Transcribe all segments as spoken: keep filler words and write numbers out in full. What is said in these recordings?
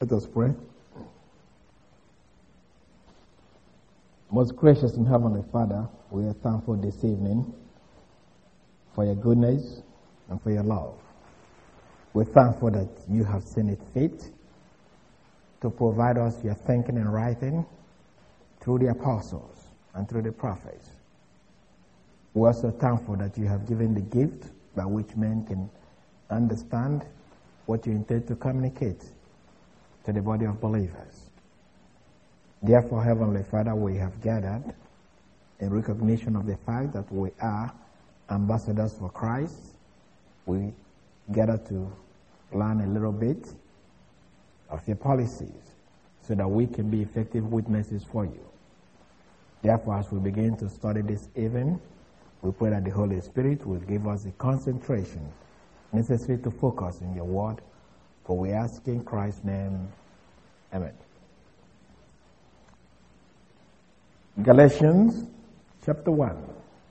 Let us pray. Most gracious and heavenly Father, we are thankful this evening for your goodness and for your love. We're thankful that you have seen it fit to provide us your thinking and writing through the apostles and through the prophets. We're also thankful that you have given the gift by which men can understand what you intend to communicate to the body of believers. Therefore, Heavenly Father, we have gathered in recognition of the fact that we are ambassadors for Christ. We gather to learn a little bit of your policies so that we can be effective witnesses for you. Therefore, as we begin to study this evening, we pray that the Holy Spirit will give us the concentration necessary to focus in your word, for we ask in Christ's name. Amen. Galatians chapter one.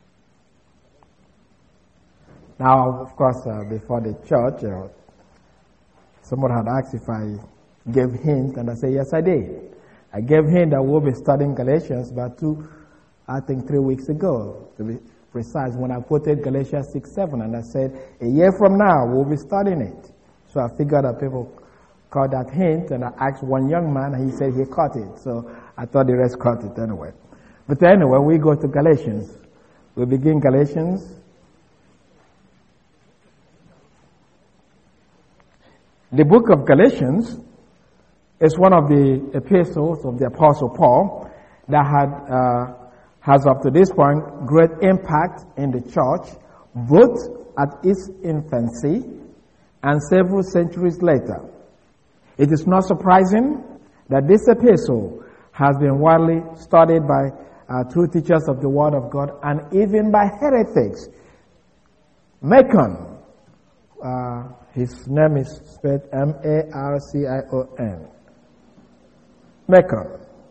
Now, of course, uh, before the church, uh, someone had asked if I gave hint, and I said, yes, I did. I gave hint that we'll be studying Galatians about two, I think three weeks ago, to be precise, when I quoted Galatians six seven, and I said, a year from now, we'll be studying it. So I figured that people caught that hint, and I asked one young man, and he said he caught it. So I thought the rest caught it anyway. But anyway, we go to Galatians. We begin Galatians. The book of Galatians is one of the epistles of the Apostle Paul that had, uh, has up to this point great impact in the church, both at its infancy and several centuries later. It is not surprising that this epistle has been widely studied by uh, true teachers of the Word of God and even by heretics. Macon, uh, his name is spelled M A R C I O N. Macon.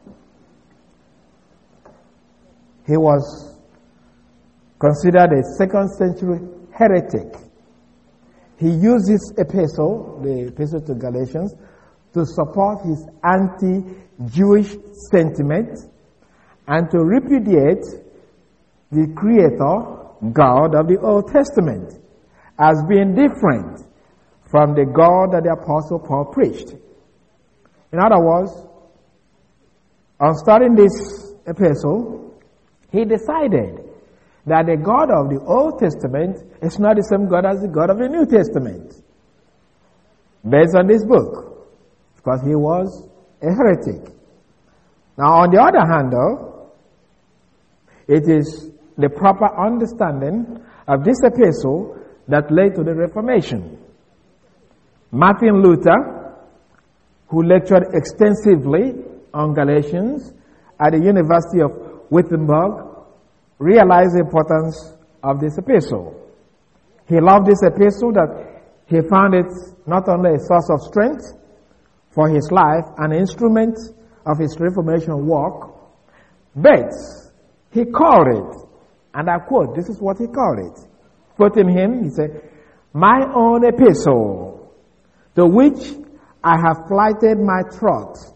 He was considered a second century heretic. He used this epistle, the epistle to Galatians, to support his anti-Jewish sentiment and to repudiate the Creator, God of the Old Testament, as being different from the God that the Apostle Paul preached. In other words, on starting this epistle, he decided that the God of the Old Testament is not the same God as the God of the New Testament, based on this book, because he was a heretic. Now, on the other hand, though, it is the proper understanding of this epistle that led to the Reformation. Martin Luther, who lectured extensively on Galatians at the University of Wittenberg, realized the importance of this epistle. He loved this epistle that he found it not only a source of strength for his life, an instrument of his Reformation work, but he called it, and I quote, this is what he called it. Quoting him, he said, my own epistle, to which I have plighted my troth,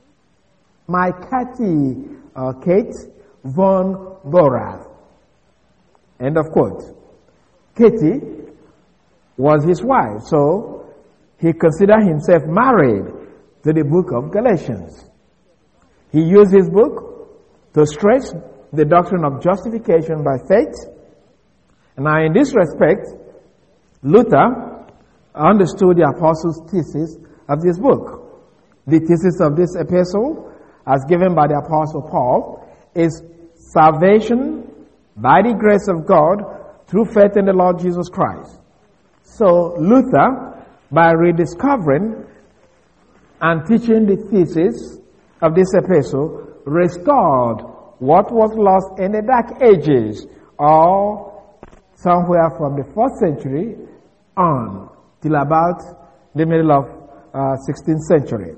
my Cathy, uh, Kate von Borath. End of quote. Katie was his wife, so he considered himself married to the book of Galatians. He used his book to stress the doctrine of justification by faith. Now, in this respect, Luther understood the apostles' thesis of this book. The thesis of this epistle, as given by the Apostle Paul, is salvation by the grace of God through faith in the Lord Jesus Christ. So Luther, by rediscovering and teaching the thesis of this epistle, restored what was lost in the Dark Ages, or somewhere from the fourth century on till about the middle of uh, sixteenth century.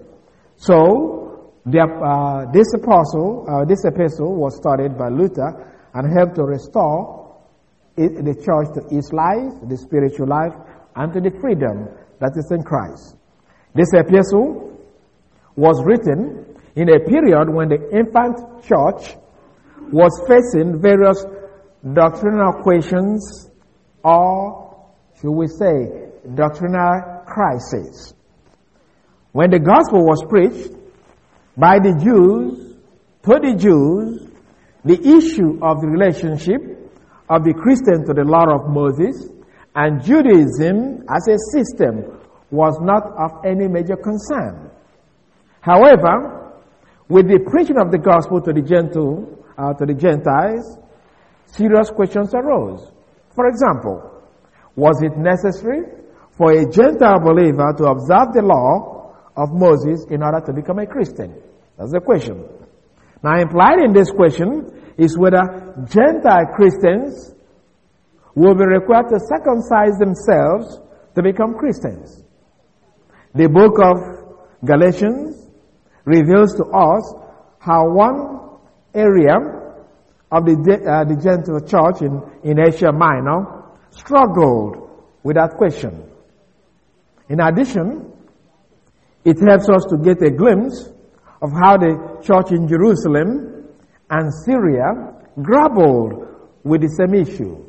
So the, uh, this apostle, uh, this epistle was studied by Luther and helped to restore it, the church to its life, the spiritual life, and to the freedom that is in Christ. This epistle was written in a period when the infant church was facing various doctrinal questions, or should we say doctrinal crises. When the gospel was preached by the Jews to the Jews, the issue of the relationship of the Christian to the law of Moses and Judaism as a system was not of any major concern. However, with the preaching of the gospel to the Gentile, uh, to the Gentiles, serious questions arose. For example, was it necessary for a Gentile believer to observe the law of Moses in order to become a Christian? That's the question. Now, implied in this question is whether Gentile Christians will be required to circumcise themselves to become Christians. The book of Galatians reveals to us how one area of the, uh, the Gentile church in, in Asia Minor struggled with that question. In addition, it helps us to get a glimpse of how the church in Jerusalem and Syria grappled with the same issue.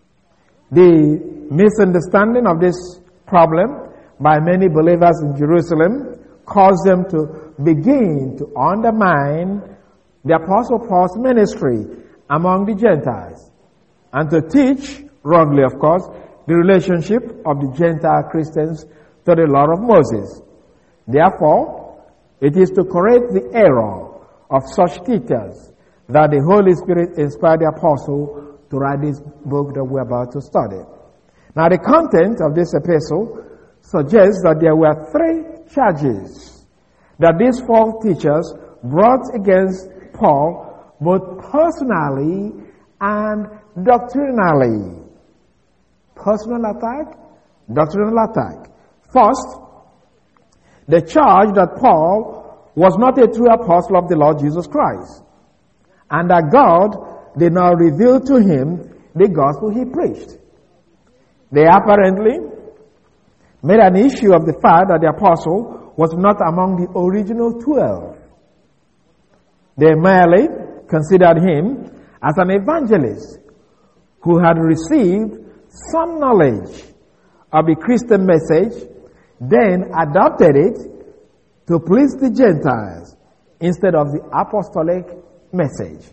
The misunderstanding of this problem by many believers in Jerusalem caused them to begin to undermine the Apostle Paul's ministry among the Gentiles and to teach, wrongly of course, the relationship of the Gentile Christians to the law of Moses. Therefore, it is to correct the error of such teachers that the Holy Spirit inspired the apostle to write this book that we're about to study. Now, the content of this epistle suggests that there were three charges that these false teachers brought against Paul, both personally and doctrinally. Personal attack, doctrinal attack. First, the charge that Paul was not a true apostle of the Lord Jesus Christ, and that God did not reveal to him the gospel he preached. They apparently made an issue of the fact that the apostle was not among the original twelve. They merely considered him as an evangelist who had received some knowledge of the Christian message, then adopted it to please the Gentiles instead of the apostolic message.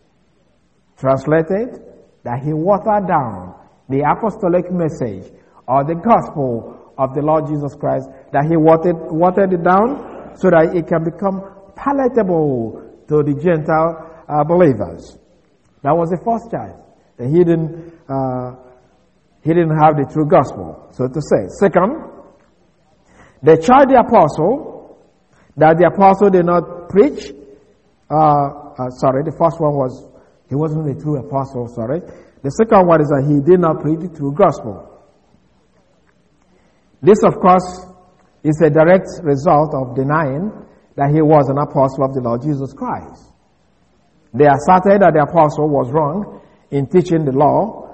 Translated, that he watered down the apostolic message or the gospel of the Lord Jesus Christ, that he watered, watered it down so that it can become palatable to the Gentile uh, believers. That was the first charge. That he didn't, uh, he didn't have the true gospel, so to say. Second, they charged the apostle that the apostle did not preach. Uh, uh, sorry, the first one was he wasn't a true apostle, sorry. The second one is that he did not preach the true gospel. This, of course, is a direct result of denying that he was an apostle of the Lord Jesus Christ. They asserted that the apostle was wrong in teaching the law,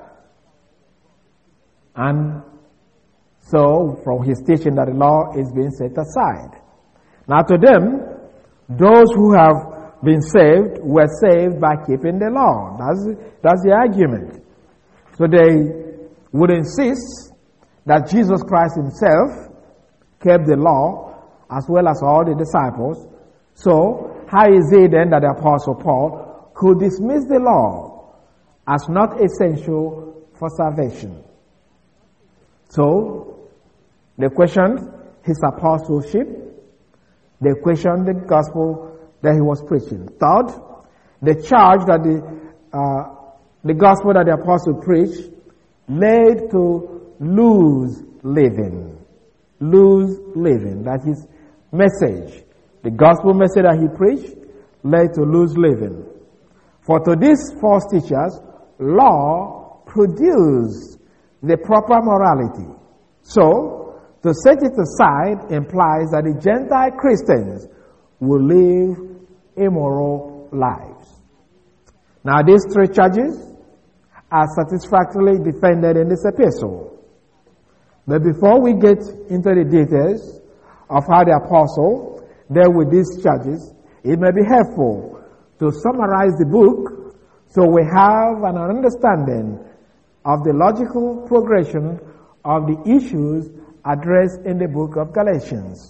and so from his teaching that the law is being set aside. Now to them, those who have been saved were saved by keeping the law. That's, that's the argument. So they would insist that Jesus Christ himself kept the law as well as all the disciples. So how is it then that the Apostle Paul could dismiss the law as not essential for salvation? So they questioned his apostleship. They questioned the gospel that he was preaching. Third, they charged that the uh, the gospel that the apostle preached led to loose living. Loose living. That his message, the gospel message that he preached, led to loose living. For to these false teachers, law produced the proper morality. So, to set it aside implies that the Gentile Christians will live immoral lives. Now, these three charges are satisfactorily defended in this epistle. But before we get into the details of how the apostle dealt with these charges, it may be helpful to summarize the book so we have an understanding of the logical progression of the issues addressed in the book of Galatians.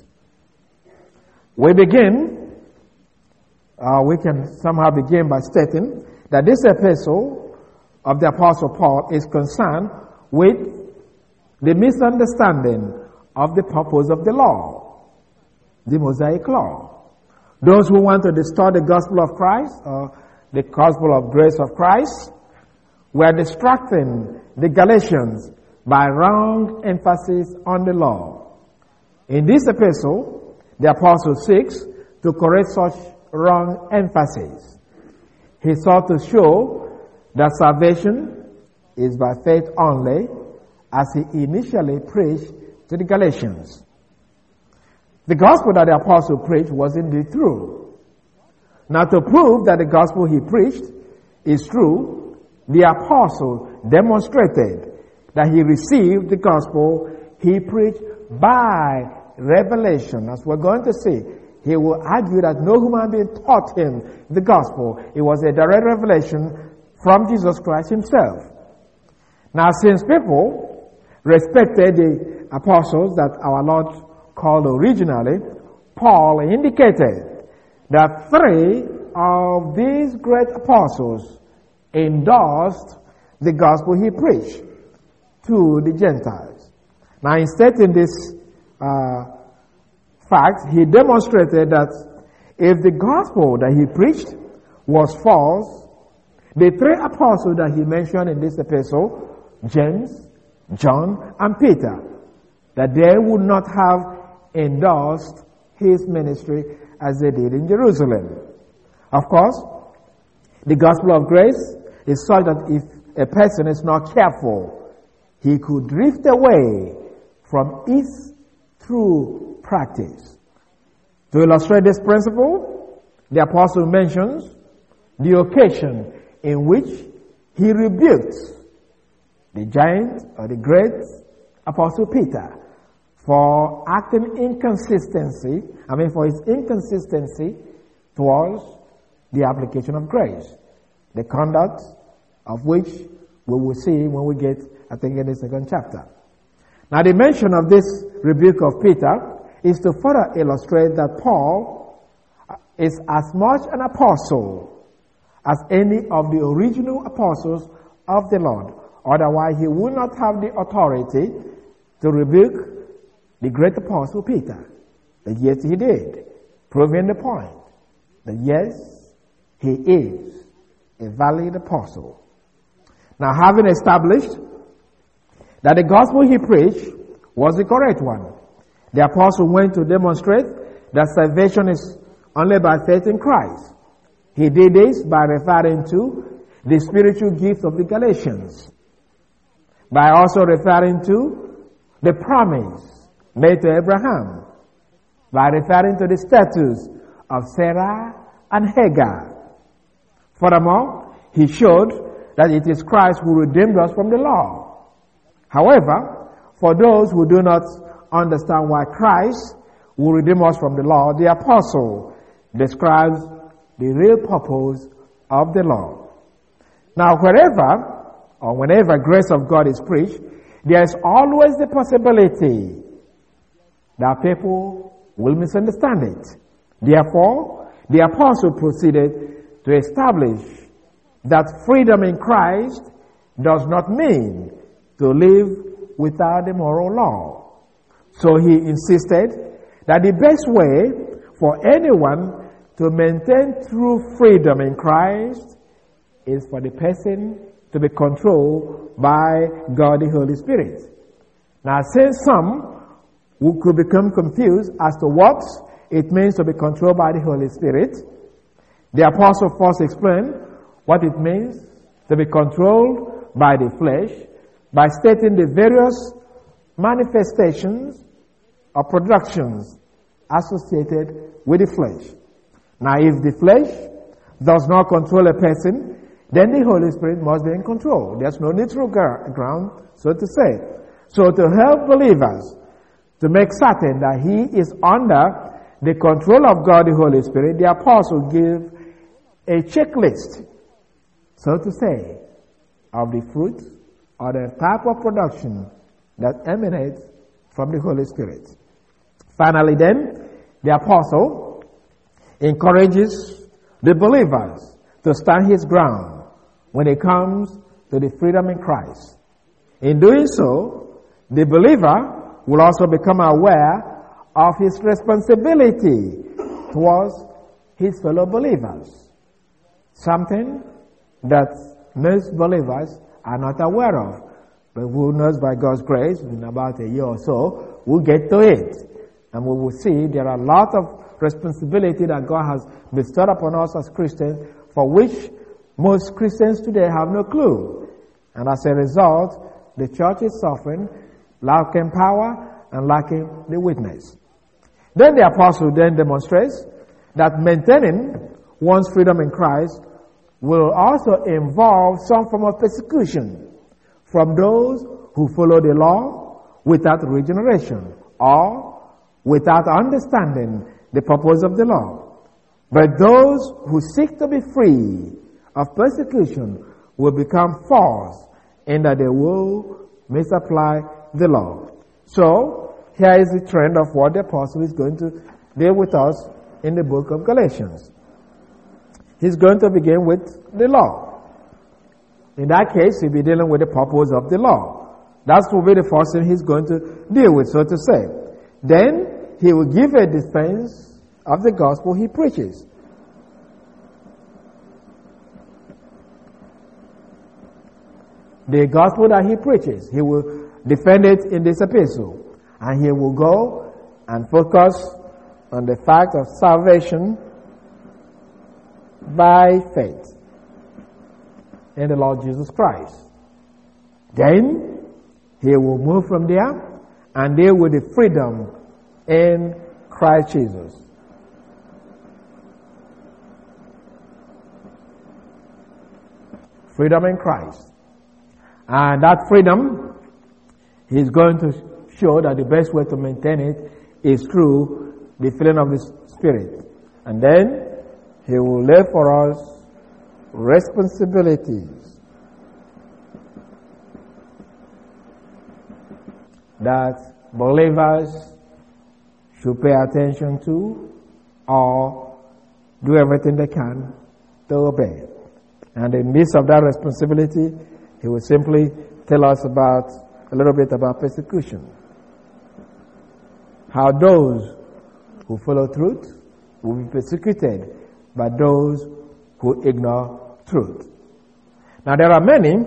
We begin, uh, we can somehow begin by stating that this epistle of the Apostle Paul is concerned with the misunderstanding of the purpose of the law, the Mosaic law. Those who want to distort the gospel of Christ, or the gospel of grace of Christ, were distracting the Galatians by wrong emphasis on the law. In this epistle, the apostle seeks to correct such wrong emphasis. He sought to show that salvation is by faith only, as he initially preached to the Galatians. The gospel that the apostle preached was indeed true. Now, to prove that the gospel he preached is true, the apostle demonstrated that he received the gospel he preached by revelation. As we're going to see, he will argue that no human being taught him the gospel. It was a direct revelation from Jesus Christ himself. Now, since people respected the apostles that our Lord called originally, Paul indicated that three of these great apostles endorsed the gospel he preached to the Gentiles. Now, in stating this uh, fact, he demonstrated that if the gospel that he preached was false, the three apostles that he mentioned in this epistle, James, John, and Peter, that they would not have endorsed his ministry as they did in Jerusalem. Of course, the gospel of grace is such that if a person is not careful, he could drift away from its true practice. To illustrate this principle, the apostle mentions the occasion in which he rebuked the giant or the great apostle Peter for acting inconsistency, I mean for his inconsistency towards the application of grace, the conduct of which we will see when we get, I think, in the second chapter. Now, the mention of this rebuke of Peter is to further illustrate that Paul is as much an apostle as any of the original apostles of the Lord. Otherwise, he would not have the authority to rebuke the great apostle Peter. But yes, he did, proving the point that yes, he is a valid apostle. Now, having established that the gospel he preached was the correct one, the apostle went to demonstrate that salvation is only by faith in Christ. He did this by referring to the spiritual gift of the Galatians, by also referring to the promise made to Abraham, by referring to the status of Sarah and Hagar. Furthermore, he showed that it is Christ who redeemed us from the law. However, for those who do not understand why Christ will redeem us from the law, the apostle describes the real purpose of the law. Now, wherever or whenever grace of God is preached, there is always the possibility that people will misunderstand it. Therefore, the apostle proceeded to establish that freedom in Christ does not mean to live without the moral law. So he insisted that the best way for anyone to maintain true freedom in Christ is for the person to be controlled by God the Holy Spirit. Now, since some who could become confused as to what it means to be controlled by the Holy Spirit, the apostle first explained what it means to be controlled by the flesh by stating the various manifestations or productions associated with the flesh. Now, if the flesh does not control a person, then the Holy Spirit must be in control. There's no neutral ground, so to say. So to help believers to make certain that he is under the control of God, the Holy Spirit, the apostle give a checklist, so to say, of the fruit or the type of production that emanates from the Holy Spirit. Finally then, the apostle encourages the believers to stand his ground when it comes to the freedom in Christ. In doing so, the believer will also become aware of his responsibility towards his fellow believers, something that most believers are not aware of. But who knows, by God's grace, in about a year or so, we'll get to it. And we will see there are a lot of responsibility that God has bestowed upon us as Christians, for which most Christians today have no clue. And as a result, the church is suffering, lacking power and lacking the witness. Then the apostle then demonstrates that maintaining one's freedom in Christ will also involve some form of persecution from those who follow the law without regeneration or without understanding the purpose of the law. But those who seek to be free of persecution will become false in that they will misapply the law. So, here is the trend of what the apostle is going to deal with us in the book of Galatians. He's going to begin with the law. In that case, he'll be dealing with the purpose of the law. That will be the first thing he's going to deal with, so to say. Then, he will give a defense of the gospel he preaches. The gospel that he preaches, he will defend it in this epistle. And he will go and focus on the fact of salvation by faith in the Lord Jesus Christ. Then he will move from there and deal with the freedom in Christ Jesus. Freedom in Christ. And that freedom, he's going to show that the best way to maintain it is through the filling of the Spirit. And then he will lay for us responsibilities that believers should pay attention to or do everything they can to obey. And in the midst of that responsibility, he will simply tell us about a little bit about persecution. How those who follow truth will be persecuted by those who ignore truth. Now there are many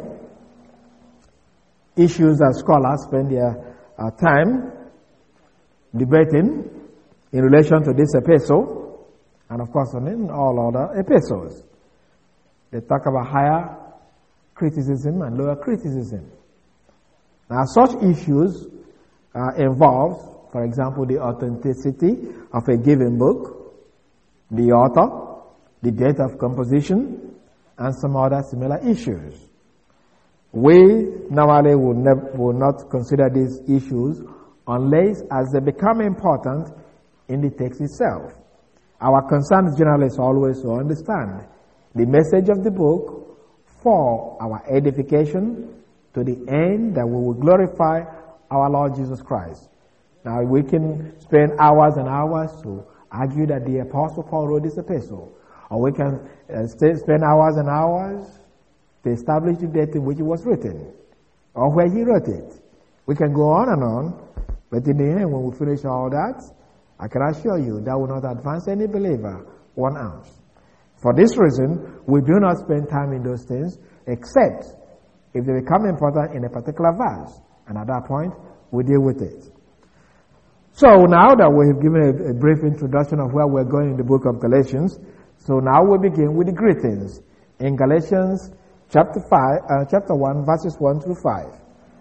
issues that scholars spend their uh, time debating in relation to this epistle, and of course in all other epistles. They talk about higher criticism and lower criticism. Now such issues uh, involve, for example, the authenticity of a given book, the author, the date of composition, and some other similar issues. We normally will, ne- will not consider these issues unless as they become important in the text itself. Our concern generally is always to understand the message of the book for our edification to the end that we will glorify our Lord Jesus Christ. Now we can spend hours and hours to argue that the Apostle Paul wrote this epistle, or we can uh, stay, spend hours and hours to establish the date in which it was written, or where he wrote it. We can go on and on, but in the end, when we finish all that, I can assure you that will not advance any believer one ounce. For this reason, we do not spend time in those things, except if they become important in a particular verse, and at that point, we deal with it. So now that we have given a, a brief introduction of where we're going in the book of Galatians, so now we begin with the greetings in Galatians chapter five, uh, chapter one, verses one through five.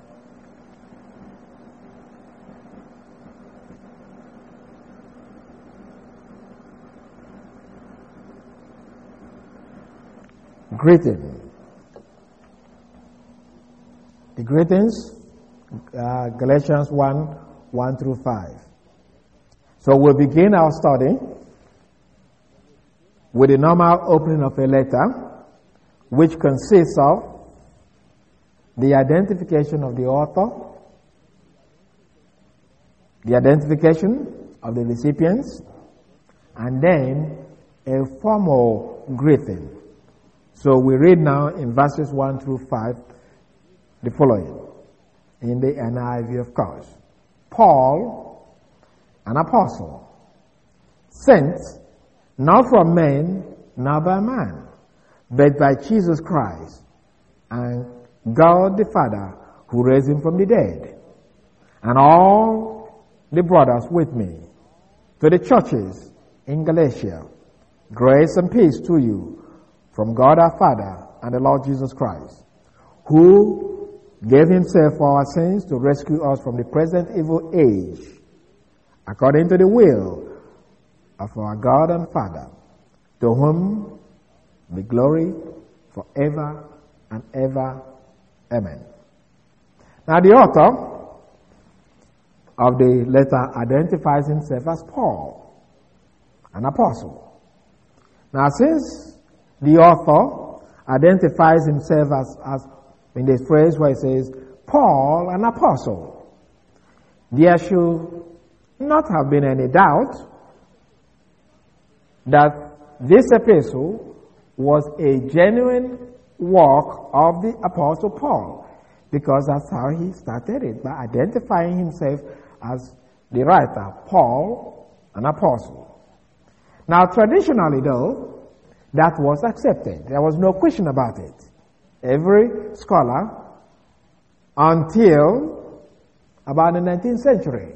Greeting. The greetings, uh, Galatians one, one through five. So we'll begin our study with the normal opening of a letter, which consists of the identification of the author, the identification of the recipients, and then a formal greeting. So we read now in verses one through five the following, in the N I V of course. Paul, an apostle, sent not from men, nor by man, but by Jesus Christ and God the Father, who raised him from the dead, and all the brothers with me, to the churches in Galatia, grace and peace to you from God our Father and the Lord Jesus Christ, who gave himself for our sins to rescue us from the present evil age, according to the will of our God and Father, to whom be glory forever and ever. Amen. Now the author of the letter identifies himself as Paul, an apostle. Now since the author identifies himself as, as in this phrase where it says, Paul, an apostle, there should not have been any doubt that this epistle was a genuine work of the apostle Paul, because that's how he started it, by identifying himself as the writer, Paul, an apostle. Now traditionally though, that was accepted. There was no question about it. Every scholar, until about the nineteenth century,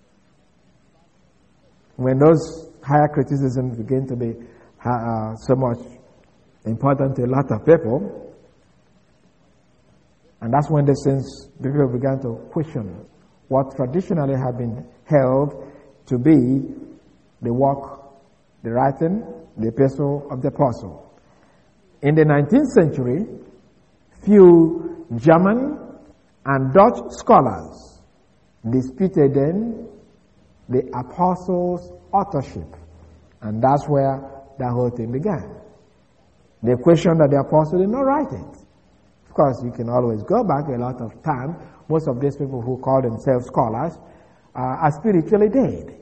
when those higher criticisms began to be uh, so much important to a lot of people, and that's when the sense people began to question what traditionally had been held to be the work, the writing, the epistle of the apostle. In the nineteenth century, few German and Dutch scholars disputed then the apostles' authorship, and that's where the whole thing began. They questioned that the apostle did not write it. Of course, you can always go back a lot of time. Most of these people who call themselves scholars uh, are spiritually dead.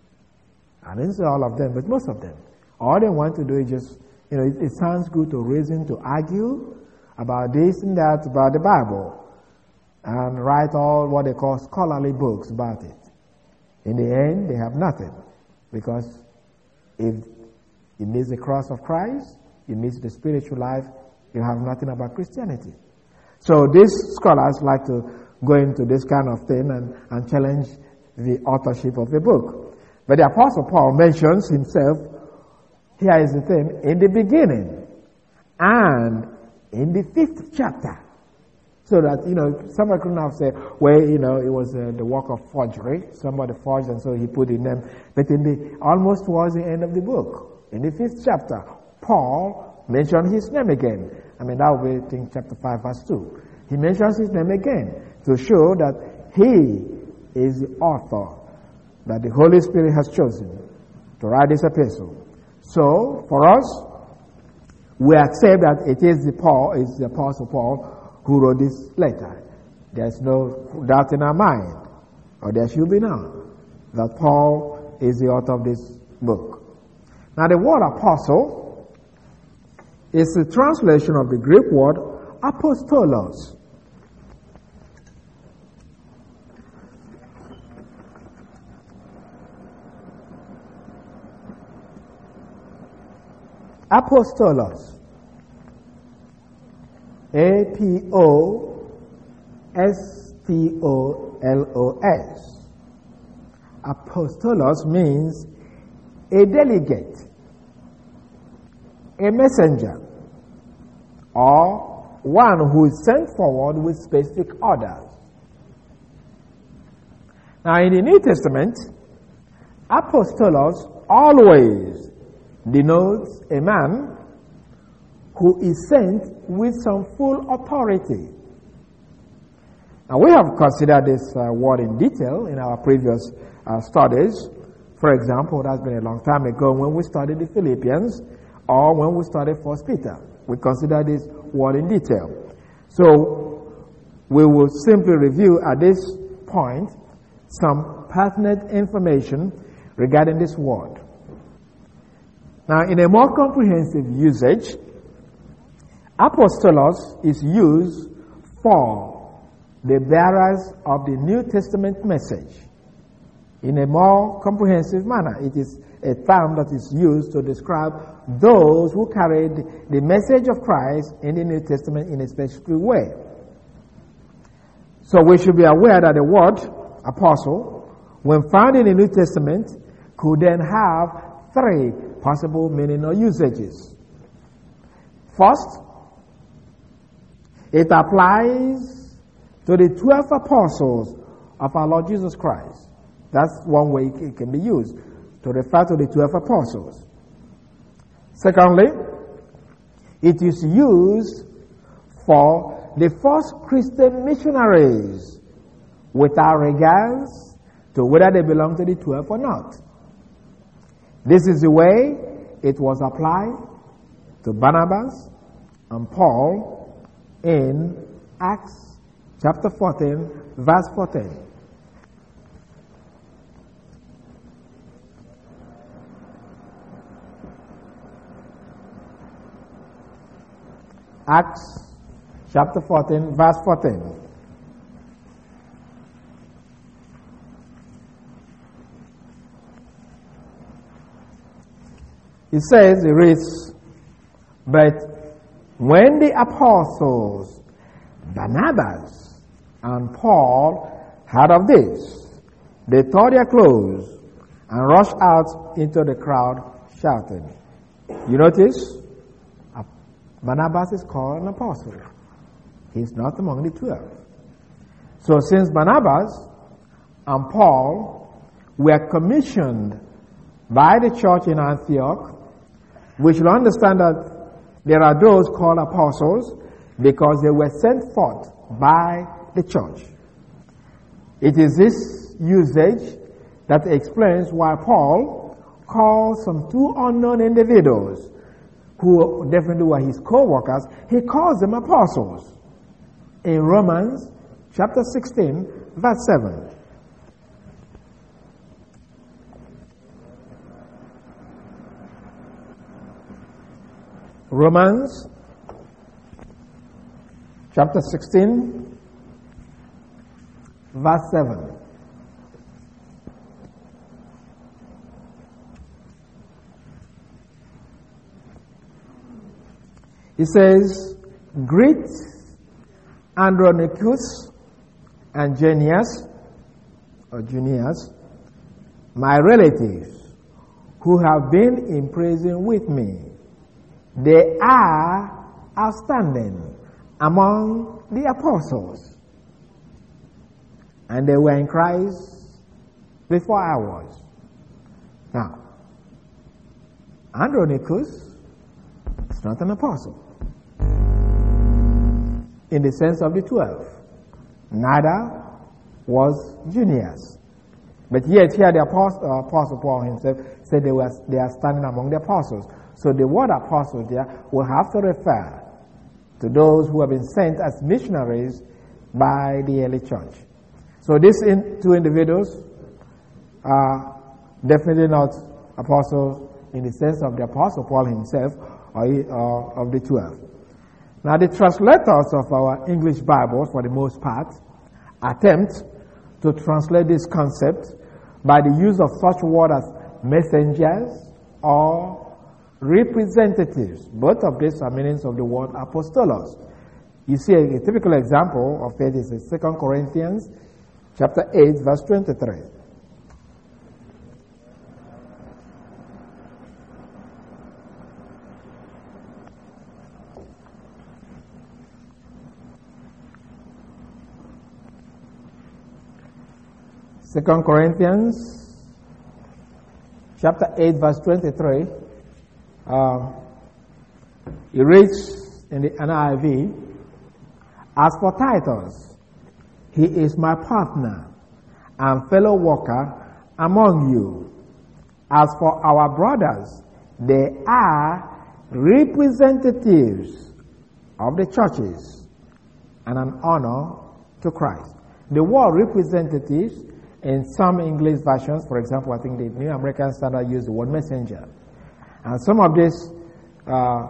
I didn't say all of them, but most of them. All they want to do is just, you know, it, it sounds good to reason, to argue about this and that, about the Bible, and write all what they call scholarly books about it. In the end, they have nothing, because if you miss the cross of Christ, you miss the spiritual life, you have nothing about Christianity. So these scholars like to go into this kind of thing and, and challenge the authorship of a book. But the Apostle Paul mentions himself, here is the thing, in the beginning and in the fifth chapter. So that, you know, somebody could not say, well, you know, it was uh, the work of forgery. Somebody forged and so he put in them. But in the, almost towards the end of the book, in the fifth chapter, Paul mentioned his name again. I mean, that will be, I think, chapter five, verse two. He mentions his name again to show that he is the author that the Holy Spirit has chosen to write this epistle. So, for us, we accept that it is the Paul, is the Apostle Paul who wrote this letter. There's no doubt in our mind, or there should be none, that Paul is the author of this book. Now, the word apostle is the translation of the Greek word apostolos. Apostolos. A P O S T O L O S. Apostolos means a delegate, a messenger, or one who is sent forward with specific orders. Now, in the New Testament, apostolos always denotes a man who is sent with some full authority. Now, we have considered this uh, word in detail in our previous uh, studies. For example, that's been a long time ago when we studied the Philippians or when we studied First Peter. We consider this word in detail. So we will simply review at this point some pertinent information regarding this word. Now, in a more comprehensive usage, apostolos is used for the bearers of the New Testament message. In a more comprehensive manner, it is a term that is used to describe those who carried the message of Christ in the New Testament in a specific way. So we should be aware that the word apostle, when found in the New Testament, could then have three possible meaning or usages. First, it applies to the twelve apostles of our Lord Jesus Christ. That's one way it can be used, to refer to the twelve apostles. Secondly, it is used for the first Christian missionaries without regards to whether they belong to the twelve or not. This is the way it was applied to Barnabas and Paul in Acts chapter fourteen, verse fourteen. Acts chapter fourteen, verse fourteen. It says, it reads, but when the apostles Barnabas and Paul heard of this, they tore their clothes and rushed out into the crowd shouting. You notice? Barnabas is called an apostle. He's not among the twelve. So since Barnabas and Paul were commissioned by the church in Antioch, we should understand that there are those called apostles because they were sent forth by the church. It is this usage that explains why Paul calls some two unknown individuals who definitely were his co-workers, he calls them apostles. In Romans chapter sixteen, verse seven. Romans chapter sixteen, verse seven. It says, greet Andronicus and Junius, or Junius, my relatives, who have been in prison with me. They are outstanding among the apostles, and they were in Christ before I was. Now, Andronicus is not an apostle in the sense of the twelve. Neither was Junius. But yet here the apostle, uh, apostle Paul himself said they were they are standing among the apostles. So the word apostle there will have to refer to those who have been sent as missionaries by the early church. So these in, two individuals are definitely not apostles in the sense of the apostle Paul himself or uh, of the twelve. Now the translators of our English Bible, for the most part, attempt to translate this concept by the use of such words as messengers or representatives. Both of these are meanings of the word apostolos. You see a, a typical example of it is in Second Corinthians chapter eight, verse twenty-three. Second Corinthians chapter eight, verse twenty-three. Uh, it reads in the N I V, as for Titus, he is my partner and fellow worker among you, As for our brothers, they are representatives of the churches and an honor to Christ. The word representatives in some English versions, for example, I think the New American Standard use the word messenger. And some of these uh,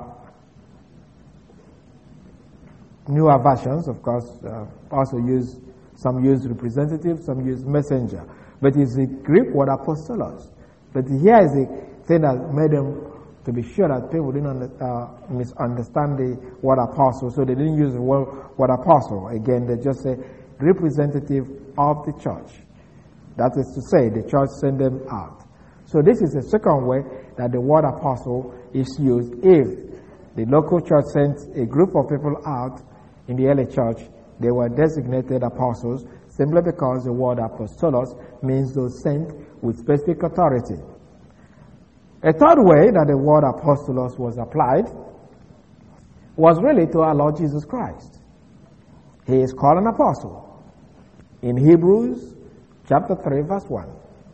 newer versions, of course, uh, also use, some use representative, some use messenger. But it's the Greek word apostolos. But here is the thing that made them to be sure that people didn't under, uh, misunderstand the word apostle, so they didn't use the word, word apostle. Again, they just say representative of the church. That is to say, the church sent them out. So this is the second way that the word apostle is used. If the local church sent a group of people out in the early church, they were designated apostles simply because the word apostolos means those sent with specific authority. A third way that the word apostolos was applied was really to our Lord Jesus Christ. He is called an apostle in Hebrews chapter three, verse one.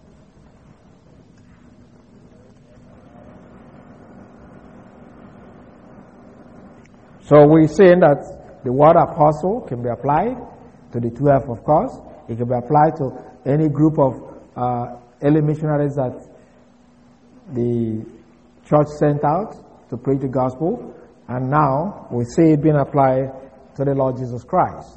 So we're saying that the word apostle can be applied to the twelve, of course. It can be applied to any group of uh, early missionaries that the church sent out to preach the gospel. And now we see it being applied to the Lord Jesus Christ.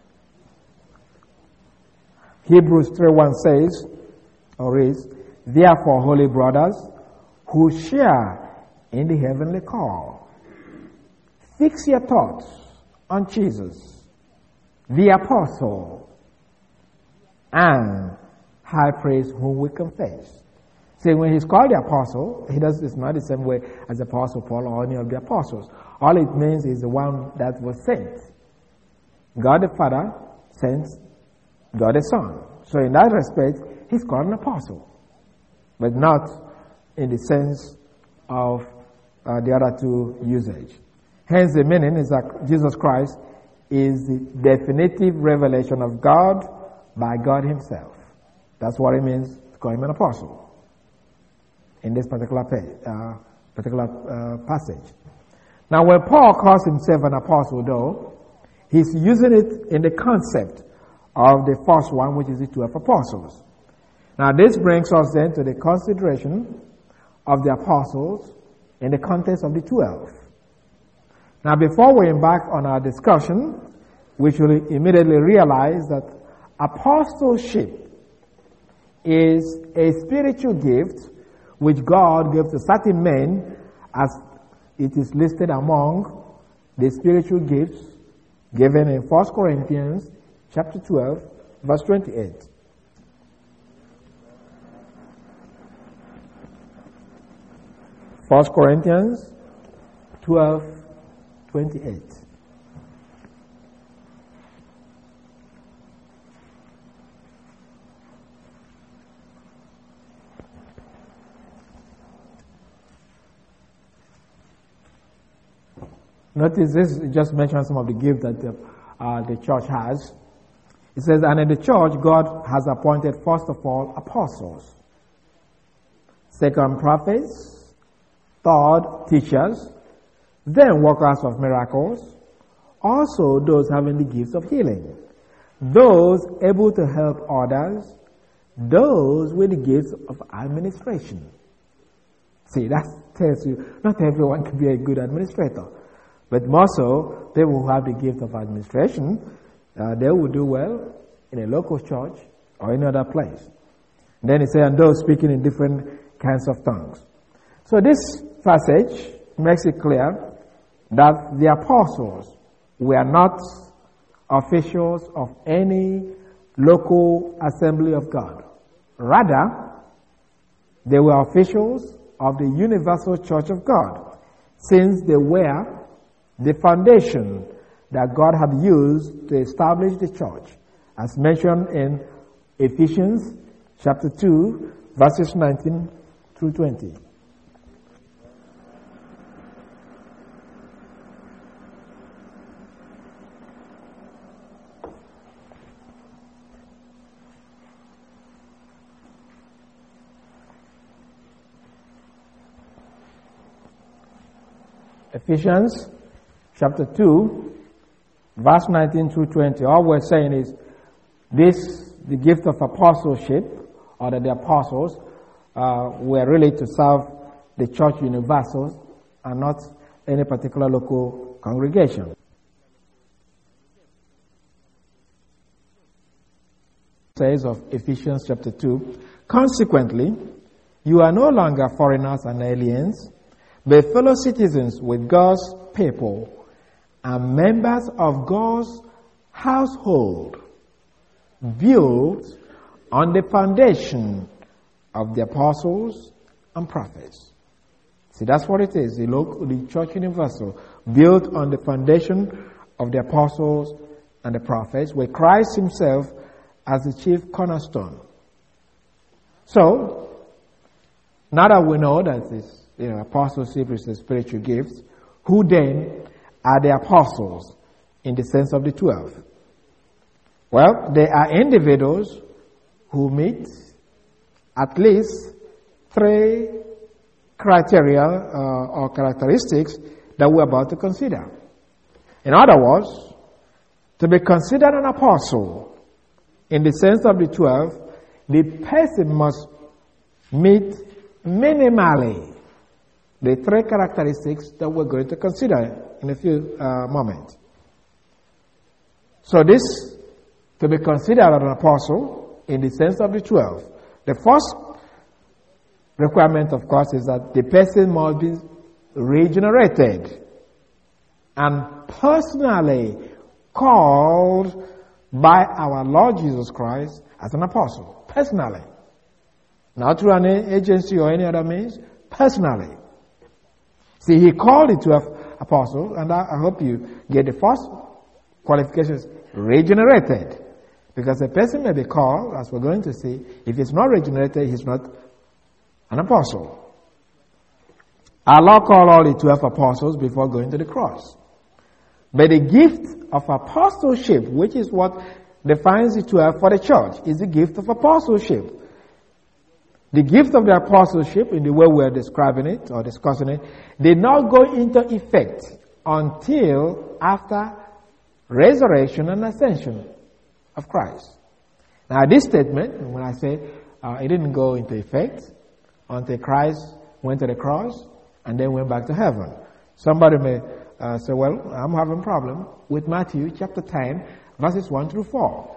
Hebrews three one says, or is, therefore, holy brothers, who share in the heavenly call, fix your thoughts on Jesus, the apostle and high priest whom we confess. See, when he's called the apostle, he does this not the same way as the apostle Paul or any of the apostles. All it means is the one that was sent. God the Father sent God the Son. So in that respect, he's called an apostle, but not in the sense of uh, the other two usage. Hence, the meaning is that Jesus Christ is the definitive revelation of God by God himself. That's what it means to call him an apostle in this particular page, uh, particular uh, passage. Now, when Paul calls himself an apostle, though, he's using it in the concept of the first one, which is the twelve apostles. Now, this brings us then to the consideration of the apostles in the context of the twelve. Now, before we embark on our discussion, we should immediately realize that apostleship is a spiritual gift which God gave to certain men, as it is listed among the spiritual gifts given in First Corinthians chapter twelve, verse twenty-eight. First Corinthians twelve, twenty-eight. Notice this just mentions some of the gifts that the, uh, the church has. It says, and in the church, God has appointed first of all apostles, second prophets, third teachers, then workers of miracles, also those having the gifts of healing, those able to help others, those with the gifts of administration. See, that tells you not everyone can be a good administrator. But more so, people who have the gift of administration, uh, they will do well in a local church or any other place. And then it says, and those speaking in different kinds of tongues. So this passage makes it clear that the apostles were not officials of any local assembly of God. Rather, they were officials of the universal church of God, since they were the foundation that God had used to establish the church, as mentioned in Ephesians chapter two, verses nineteen through twenty. Ephesians chapter two, verse nineteen through twenty. All we're saying is this, the gift of apostleship, or that the apostles uh, were really to serve the church universal and not any particular local congregation. Says of Ephesians chapter two, consequently, you are no longer foreigners and aliens, but fellow citizens with God's people and members of God's household, built on the foundation of the apostles and prophets. See, that's what it is, the local, the church universal, built on the foundation of the apostles and the prophets, with Christ himself as the chief cornerstone. So, now that we know that this, you know, apostleship is a spiritual gift, who then are the apostles in the sense of the twelve? Well, they are individuals who meet at least three criteria uh, or characteristics that we're about to consider. In other words, to be considered an apostle in the sense of the twelve, the person must meet minimally the three characteristics that we're going to consider in a few uh, moments. So this, to be considered an apostle in the sense of the twelve, the first requirement, of course, is that the person must be regenerated and personally called by our Lord Jesus Christ as an apostle. Personally. Not through an agency or any other means. Personally. See, he called the twelve apostles, and I, I hope you get the first qualifications, regenerated. Because a person may be called, as we're going to see, if he's not regenerated, he's not an apostle. Our Lord called all the twelve apostles before going to the cross. But the gift of apostleship, which is what defines the twelve for the church, is the gift of apostleship. The gift of the apostleship, in the way we are describing it or discussing it, did not go into effect until after resurrection and ascension of Christ. Now, this statement, when I say uh, it didn't go into effect until Christ went to the cross and then went back to heaven. Somebody may uh, say, well, I'm having a problem with Matthew chapter ten, verses one through four.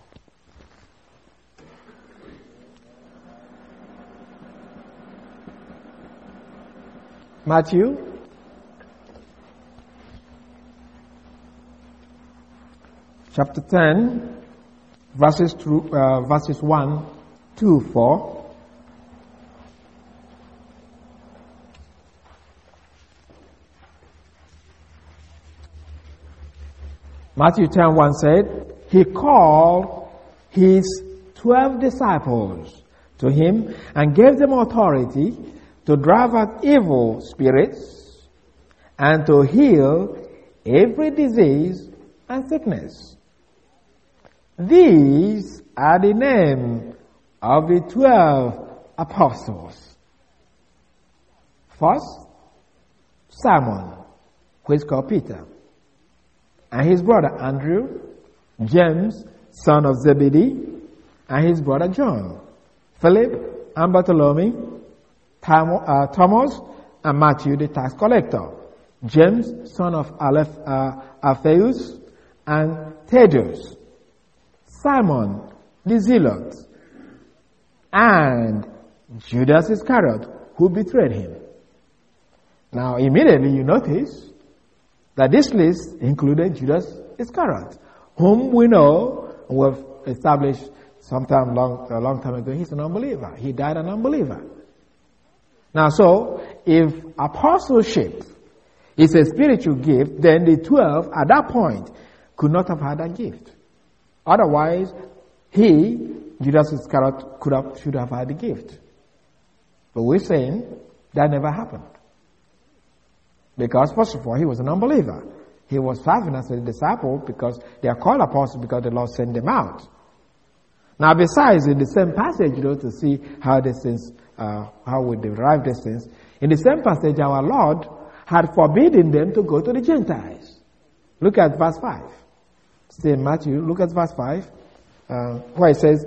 Matthew chapter ten, verses through, uh, verses one to four. Matthew ten one said, he called his twelve disciples to him and gave them authority to drive out evil spirits and to heal every disease and sickness. These are the names of the twelve apostles. First, Simon, who is called Peter, and his brother Andrew, James, son of Zebedee, and his brother John, Philip and Bartholomew, Thomas and Matthew the tax collector, James, son of Aleph, uh, Alphaeus, and Thaddeus, Simon the Zealot, and Judas Iscariot, who betrayed him. Now, immediately you notice that this list included Judas Iscariot, whom we know, we have established sometime long, a long time ago, he's an unbeliever. He died an unbeliever. Now, so, if apostleship is a spiritual gift, then the twelve at that point could not have had that gift. Otherwise, he, Judas Iscariot, could have, should have had the gift. But we're saying that never happened. Because, first of all, he was an unbeliever. He was serving as a disciple because they are called apostles because the Lord sent them out. Now, besides, in the same passage, you know, to see how these things, uh, how we derive these things, in the same passage, our Lord had forbidden them to go to the Gentiles. Look at verse five. Say Matthew, look at verse five, uh, where it says,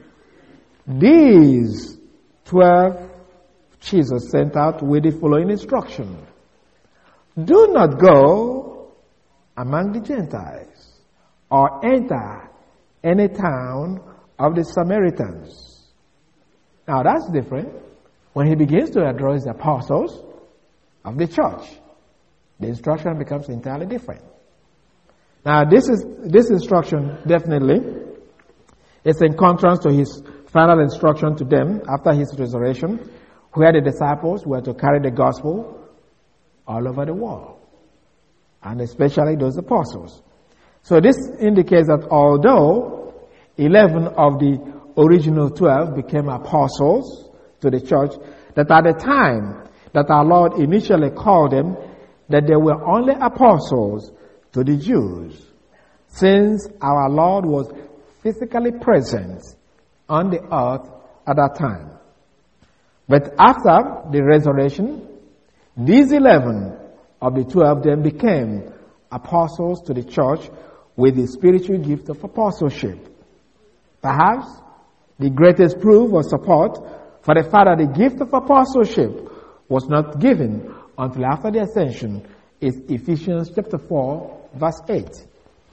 these twelve Jesus sent out with the following instruction. Do not go among the Gentiles or enter any town of the Samaritans. Now that's different. When he begins to address the apostles of the church, the instruction becomes entirely different. Now this is this instruction definitely is in contrast to his final instruction to them after his resurrection, where the disciples were to carry the gospel all over the world, and especially those apostles. So this indicates that although eleven of the original twelve became apostles to the church, that at the time that our Lord initially called them, that they were only apostles to the Jews, since our Lord was physically present on the earth at that time. But after the resurrection, these eleven of the twelve then became apostles to the church with the spiritual gift of apostleship. Perhaps the greatest proof or support for the fact that the gift of apostleship was not given until after the ascension is Ephesians chapter four, verse eight.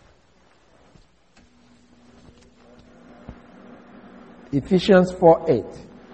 Ephesians four eight.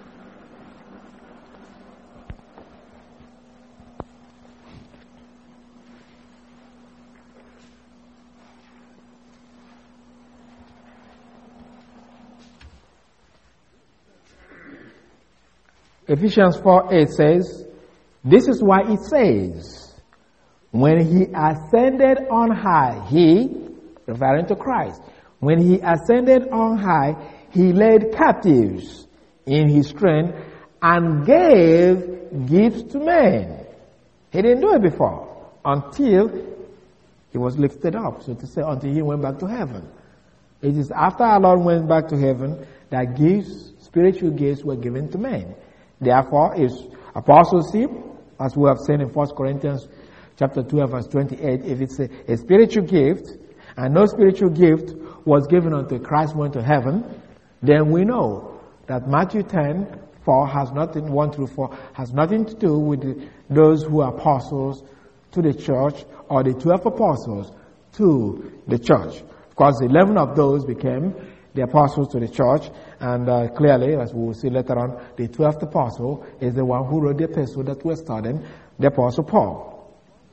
Ephesians four eight says, this is why it says, when he ascended on high, he, referring to Christ, when he ascended on high, he led captives in his strength and gave gifts to men. He didn't do it before until he was lifted up, so to say, until he went back to heaven. It is after our Lord went back to heaven that gifts, spiritual gifts were given to men. Therefore, is apostleship, as we have seen in First Corinthians chapter twelve, verse twenty-eight, if it's a, a spiritual gift, and no spiritual gift was given until Christ went to heaven, then we know that Matthew ten, four has nothing, one through four, has nothing to do with the, those who are apostles to the church, or the twelve apostles to the church. Of course, eleven of those became the apostles to the church, and uh, clearly, as we will see later on, the twelfth apostle is the one who wrote the epistle that we're studying, the Apostle Paul.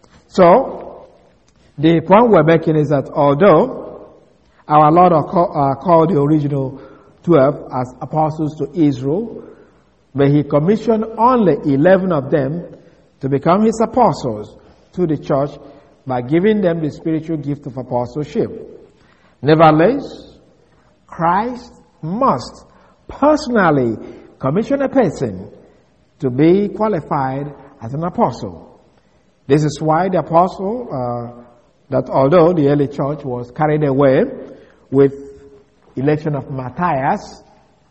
So, the point we're making is that although our Lord are, call, are called the original twelve as apostles to Israel, but he commissioned only eleven of them to become his apostles to the church by giving them the spiritual gift of apostleship. Nevertheless, Christ must personally commission a person to be qualified as an apostle. This is why the apostle, uh, that although the early church was carried away with election of Matthias,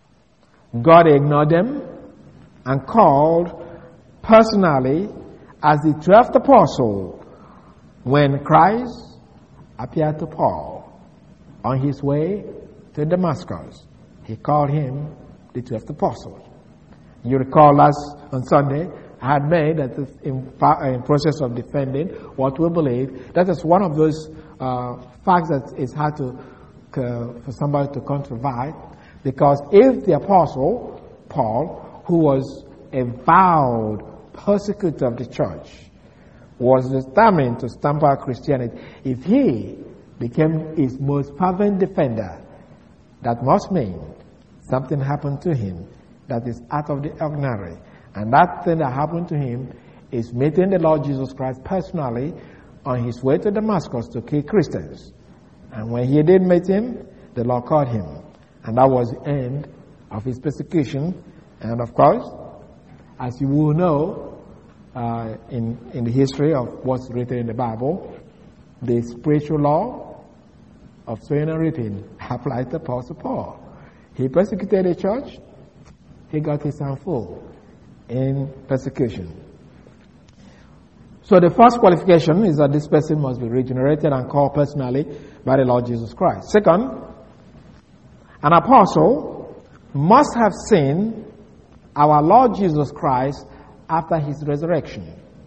God ignored them and called personally as the twelfth apostle when Christ appeared to Paul on his way to Damascus. He called him the twelfth apostle. You recall last on Sunday, I had made that in, in process of defending what we believe. That is one of those uh, facts that is hard to uh, for somebody to controvert, because if the apostle Paul, who was a vowed persecutor of the church, was determined to stamp out Christianity, if he became its most fervent defender, that must mean something happened to him that is out of the ordinary. And that thing that happened to him is meeting the Lord Jesus Christ personally on his way to Damascus to kill Christians. And when he did meet him, the Lord called him. And that was the end of his persecution. And of course, as you will know, uh, in, in the history of what's written in the Bible, the spiritual law of sowing and reaping applied to Apostle Paul. He persecuted the church, he got his hand full in persecution. So the first qualification is that this person must be regenerated and called personally by the Lord Jesus Christ. Second, an apostle must have seen our Lord Jesus Christ after his resurrection.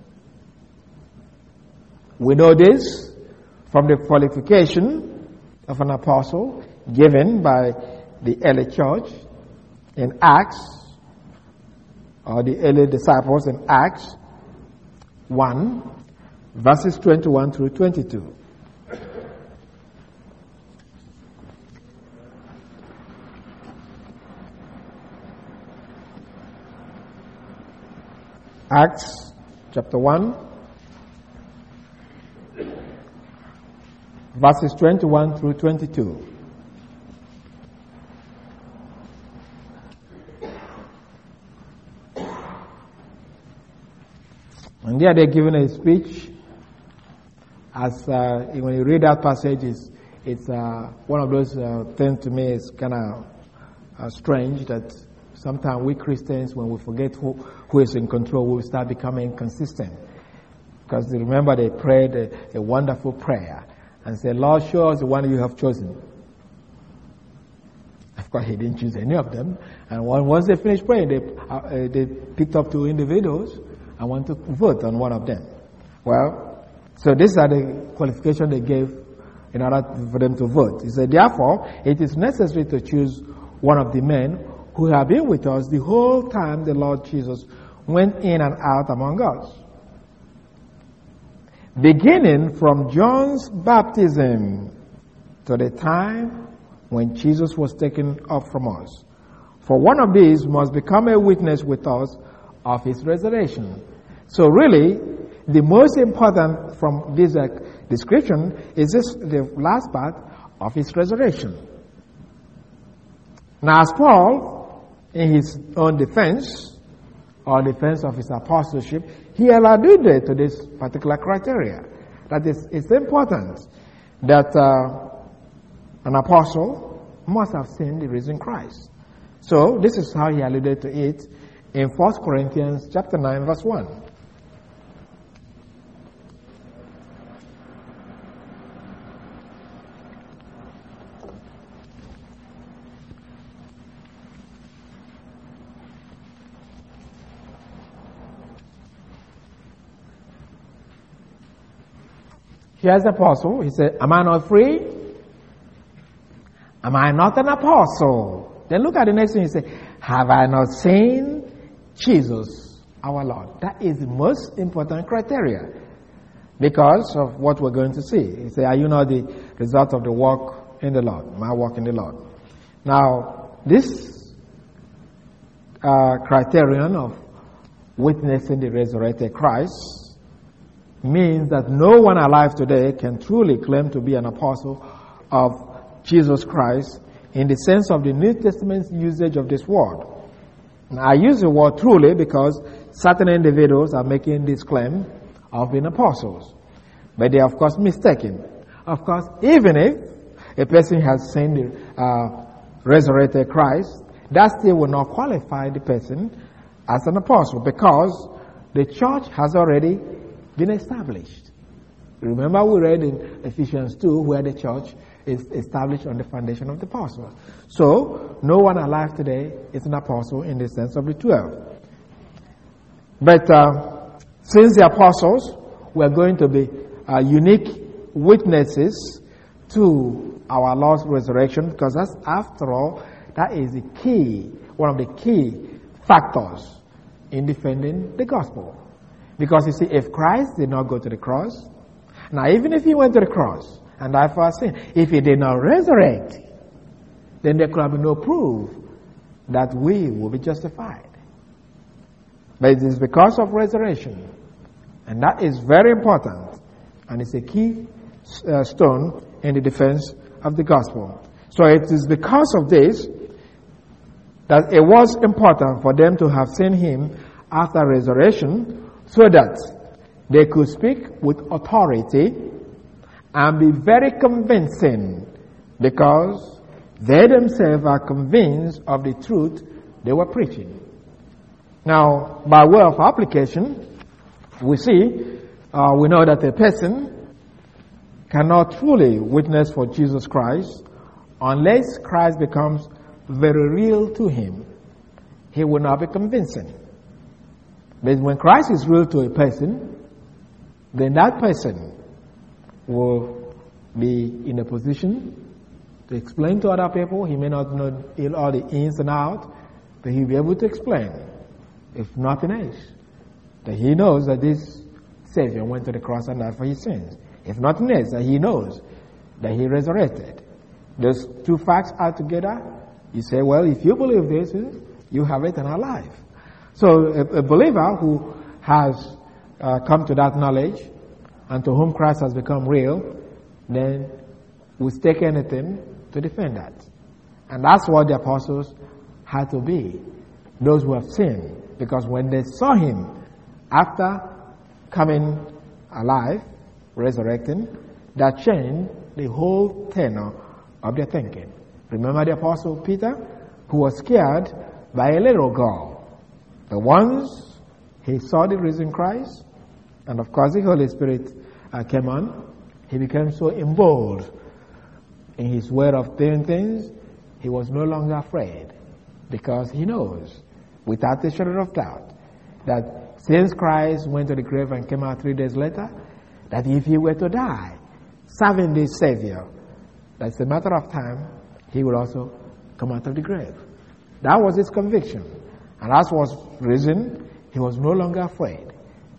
We know this from the qualification of an apostle given by the early church in Acts, or the early disciples in Acts one, verses twenty-one through twenty-two. Acts chapter one, verses twenty-one through twenty-two. And there they're giving a speech. As uh, when you read that passage, it's, it's uh, one of those uh, things to me is kind of uh, strange that sometimes we Christians, when we forget who, who is in control, we start becoming inconsistent. Because they remember they prayed a, a wonderful prayer and said, Lord, show us the one you have chosen. Of course, he didn't choose any of them. And once they finished praying, they, uh, they picked up two individuals and want to vote on one of them. Well, so these are the qualifications they gave in order for them to vote. He said, therefore, it is necessary to choose one of the men who have been with us the whole time the Lord Jesus went in and out among us. Beginning from John's baptism to the time when Jesus was taken up from us. For one of these must become a witness with us of his resurrection. So really, the most important from this uh, description is this, the last part of his resurrection. Now, as Paul, in his own defense, or defense of his apostleship, he alluded to this particular criteria. That is, it's important that uh, an apostle must have seen the risen Christ. So, this is how he alluded to it in First Corinthians chapter nine, verse one. Here's the apostle. He said, am I not free? Am I not an apostle? Then look at the next thing. He said, have I not seen Jesus, our Lord? That is the most important criteria because of what we're going to see. He said, are you not the result of the work in the Lord, my work in the Lord? Now, this uh, criterion of witnessing the resurrected Christ means that no one alive today can truly claim to be an apostle of Jesus Christ in the sense of the New Testament's usage of this word. Now, I use the word truly because certain individuals are making this claim of being apostles. But they are, of course, mistaken. Of course, even if a person has seen the uh, resurrected Christ, that still will not qualify the person as an apostle because the church has already been established. Remember we read in Ephesians two where the church is established on the foundation of the apostles. So, no one alive today is an apostle in the sense of the twelve. But uh, since the apostles were going to be uh, unique witnesses to our Lord's resurrection, because that's, after all, that is the key, one of the key factors in defending the gospel. Because you see, if Christ did not go to the cross, now even if he went to the cross and died for our sin, if he did not resurrect, then there could have been no proof that we will be justified. But it is because of resurrection. And that is very important. And it's a key uh, stone in the defense of the gospel. So it is because of this that it was important for them to have seen him after resurrection, so that they could speak with authority and be very convincing because they themselves are convinced of the truth they were preaching. Now, by way of application, we see uh, we know that a person cannot truly witness for Jesus Christ unless Christ becomes very real to him. He will not be convincing. But when Christ is real to a person, then that person will be in a position to explain to other people. He may not know all the ins and outs, but he'll be able to explain, if nothing else, that he knows that this Savior went to the cross and died for his sins. If nothing else, that he knows that he resurrected. Those two facts are together. You say, well, if you believe this, you have eternal life. So a, a believer who has uh, come to that knowledge and to whom Christ has become real, then will take anything to defend that. And that's what the apostles had to be, those who have sinned. Because when they saw him after coming alive, resurrecting, that changed the whole tenor of their thinking. Remember the apostle Peter, who was scared by a little girl. But once he saw the risen Christ, and of course the Holy Spirit uh, came on, he became so emboldened in his way of doing things, he was no longer afraid, because he knows, without a shadow of doubt, that since Christ went to the grave and came out three days later, that if he were to die serving this Savior, that's a matter of time, he will also come out of the grave. That was his conviction. And that was the reason he was no longer afraid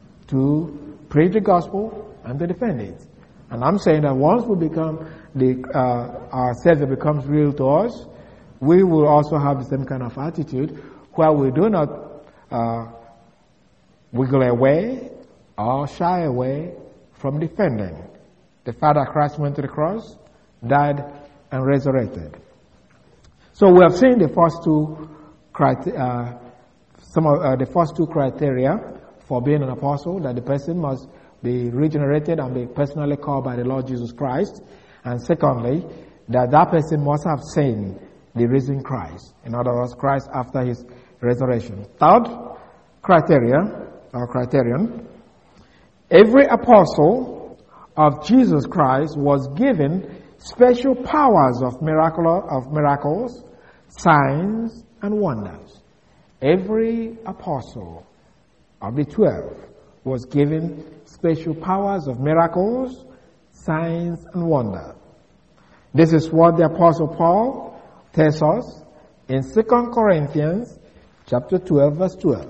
to preach the gospel and to defend it. And I'm saying that once we become, the uh, our Savior becomes real to us, we will also have the same kind of attitude where we do not uh, wiggle away or shy away from defending the fact that Christ went to the cross, died, and resurrected. So we have seen the first two criteria, uh, some of uh, the first two criteria for being an apostle, that the person must be regenerated and be personally called by the Lord Jesus Christ. And secondly, that that person must have seen the risen Christ. In other words, Christ after his resurrection. Third criteria, or criterion, every apostle of Jesus Christ was given special powers of miracle, of miracles, signs, and wonders. Every apostle of the twelve was given special powers of miracles, signs, and wonders. This is what the Apostle Paul tells us in Second Corinthians chapter twelve, verse twelve.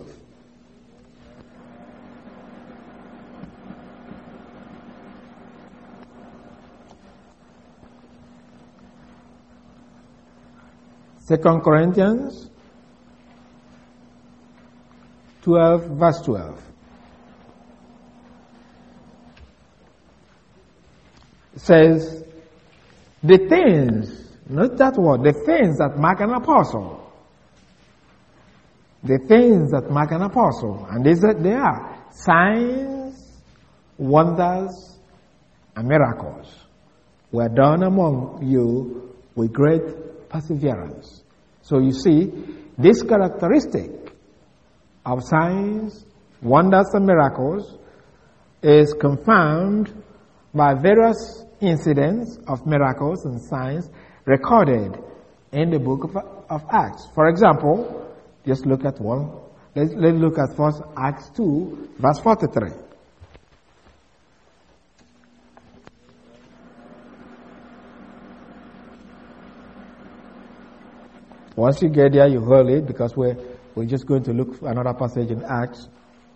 Second Corinthians twelve, verse twelve. It says, the things, not that word, the things that mark an apostle. The things that mark an apostle. And these that they are signs, wonders, and miracles were done among you with great perseverance. So you see, this characteristic of signs, wonders, and miracles is confirmed by various incidents of miracles and signs recorded in the book of, of Acts. For example, just look at one. Let's, let's look at first Acts two, verse forty-three. Once you get there, you hold it, because we're, we're just going to look for another passage in Acts.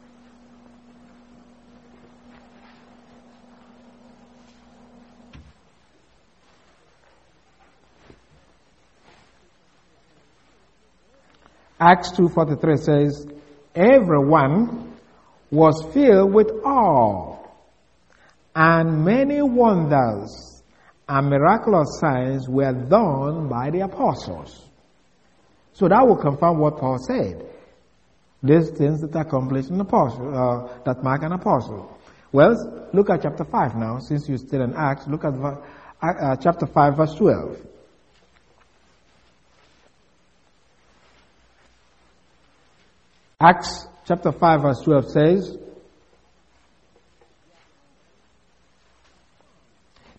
Acts two forty-three says, everyone was filled with awe, and many wonders and miraculous signs were done by the apostles. So that will confirm what Paul said. These things that accomplished an apostle, uh, that mark an apostle. Well, look at chapter five now, since you're still in Acts. Look at uh, chapter five, verse twelve. Acts chapter five, verse twelve says,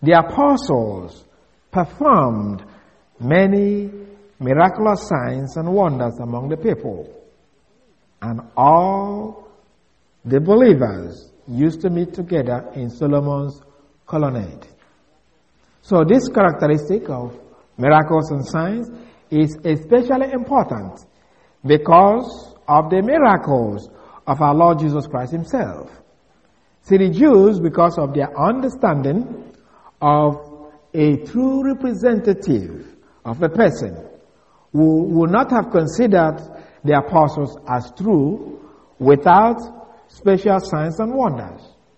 the apostles performed many miraculous signs and wonders among the people. And all the believers used to meet together in Solomon's colonnade. So this characteristic of miracles and signs is especially important because of the miracles of our Lord Jesus Christ himself. See, the Jews, because of their understanding of a true representative of a person, who would not have considered the apostles as true without special signs and wonders.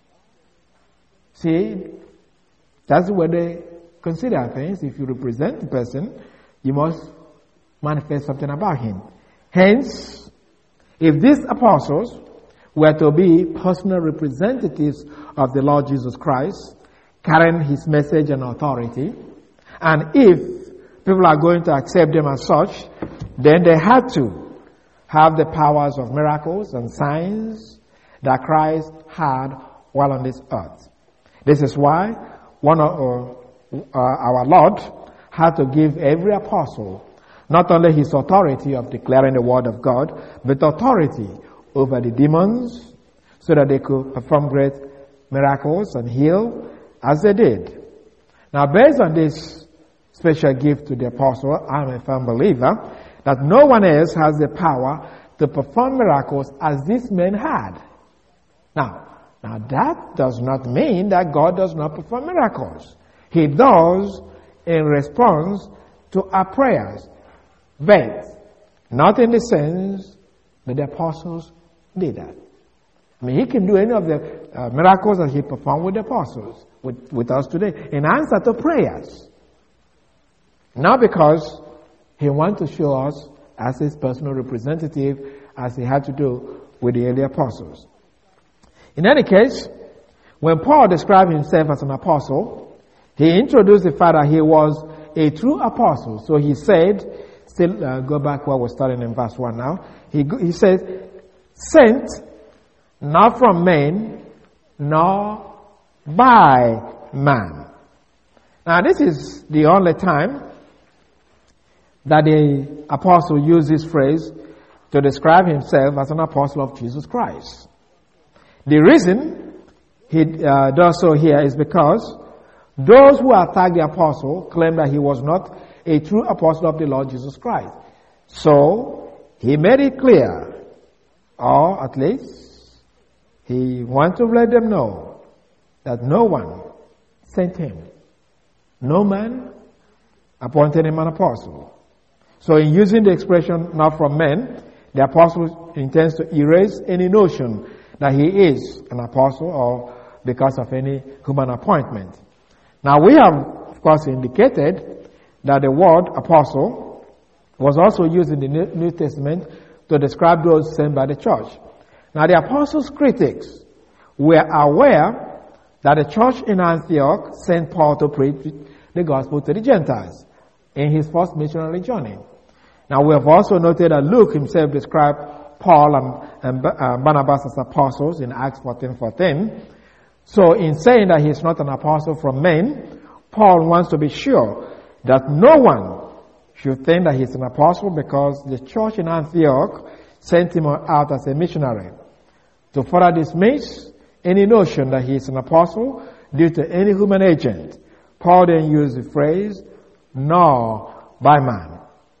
See, that's where they consider things. If you represent the person, you must manifest something about him. Hence, if these apostles were to be personal representatives of the Lord Jesus Christ, carrying his message and authority, and if people are going to accept them as such, then they had to have the powers of miracles and signs that Christ had while on this earth. This is why one of uh, uh, our Lord had to give every apostle not only his authority of declaring the word of God, but authority over the demons so that they could perform great miracles and heal as they did. Now, based on this special gift to the apostle, I'm a firm believer that no one else has the power to perform miracles as these men had. Now, now that does not mean that God does not perform miracles. He does in response to our prayers, but not in the sense that the apostles did that. I mean, he can do any of the uh, miracles that he performed with the apostles, with, with us today, in answer to prayers. Not because he wants to show us as his personal representative, as he had to do with the early apostles. In any case, when Paul described himself as an apostle, he introduced the fact that he was a true apostle. So he said, still uh, go back where we're starting in verse one now. He, he said, sent not from men, nor by man. Now this is the only time that the apostle used this phrase to describe himself as an apostle of Jesus Christ. The reason he uh, does so here is because those who attack the apostle claim that he was not a true apostle of the Lord Jesus Christ. So he made it clear, or at least he wanted to let them know that no one sent him. No man appointed him an apostle. So in using the expression not from men, the apostle intends to erase any notion that he is an apostle or because of any human appointment. Now we have, of course, indicated that the word apostle was also used in the New Testament to describe those sent by the church. Now the apostles' critics were aware that the church in Antioch sent Paul to preach the gospel to the Gentiles in his first missionary journey. Now we have also noted that Luke himself described Paul and, and uh, Barnabas as apostles in Acts fourteen fourteen. So in saying that he is not an apostle from men, Paul wants to be sure that no one should think that he is an apostle because the church in Antioch sent him out as a missionary. To further dismiss any notion that he is an apostle due to any human agent, Paul then used the phrase, nor by man.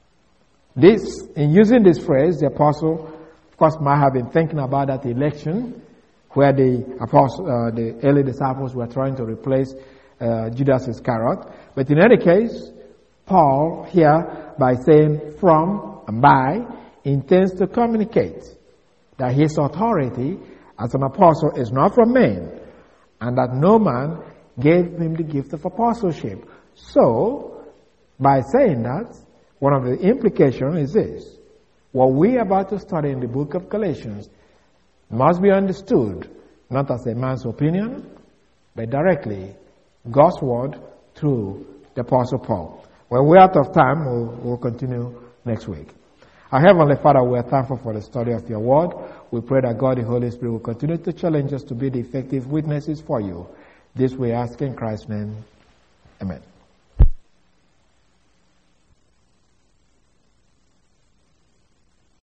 This, in using this phrase, the apostle, of course, might have been thinking about that election where the apostle, uh, the early disciples were trying to replace uh, Judas Iscariot. But in any case, Paul here, by saying from and by, intends to communicate that his authority as an apostle is not from men, and that no man gave him the gift of apostleship. So, by saying that, one of the implications is this: what we are about to study in the book of Galatians must be understood not as a man's opinion, but directly God's word through the Apostle Paul. When we're out of time, we'll, we'll continue next week. Our Heavenly Father, we are thankful for the study of your word. We pray that God, the Holy Spirit, will continue to challenge us to be the effective witnesses for you. This we ask in Christ's name. Amen.